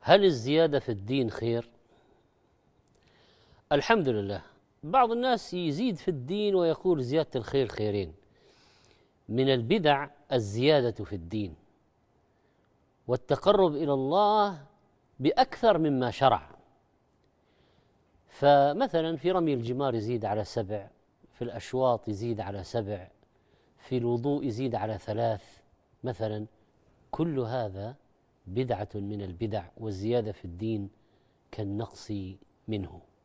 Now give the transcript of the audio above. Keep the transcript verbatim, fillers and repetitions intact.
هل الزيادة في الدين خير؟ الحمد لله. بعض الناس يزيد في الدين ويقول زيادة الخير خيرين. من البدع الزيادة في الدين والتقرب إلى الله بأكثر مما شرع. فمثلا في رمي الجمار يزيد على سبع، في الأشواط يزيد على سبع، في الوضوء يزيد على ثلاث مثلا. كل هذا بدعة من البدع، والزيادة في الدين كالنقص منه.